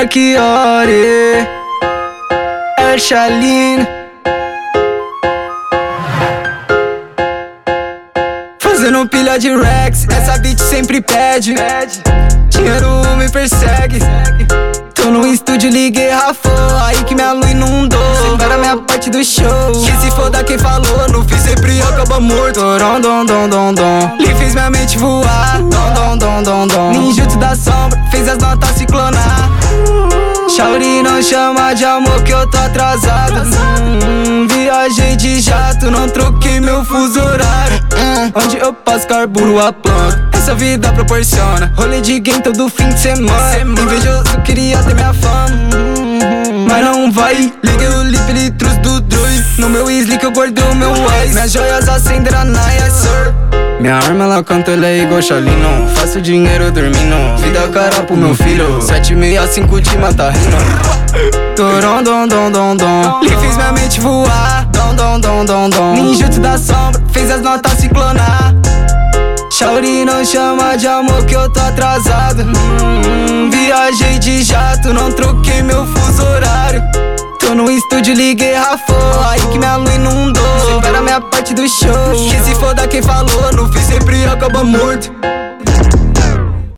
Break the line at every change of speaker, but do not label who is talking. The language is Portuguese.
Marchiori, El Chalin, fazendo pilha de Rex, essa bitch sempre pede. Dinheiro me persegue. Tô no estúdio, liguei Rafô, aí que minha luz inundou. Separa minha parte do show, que se foda quem falou. No fim sempre acaba morto. Dom, dom, dom, dom, dom. Lhe fez minha mente voar. Dom, dom, dom, dom, dom. Ninjutsu da sombra, fez as notas ciclonar. Shaori não chama de amor que eu tô atrasado. Viajei de jato, não troquei meu fuso horário. Onde eu passo carburo a planta, essa vida proporciona. Rolê de game todo fim de semana. Invejoso queria ter minha fama, mas não vai. Liguei o lip, ele trouxe do Drui. No meu slick eu guardei o meu ice. Minhas joias acenderam a Naya, sir. Minha arma ela canta, ela é igual Shalino. Faço dinheiro dormindo, vida cara pro meu filho. 765 de mata rino. Torom, dom, dom, dom, dom. Lhe fez minha mente voar. Dom, dom, dom, dom, dom. Ninjutsu da sombra, fez as notas ciclonar. Shaori não chama de amor que eu tô atrasado. Viajei de jato, não troquei meu fuso horário. Tô no estúdio, liguei Rafô, aí que minha luz inundou. Separa minha parte do show, que se foda quem falou. No fim sempre acaba morto.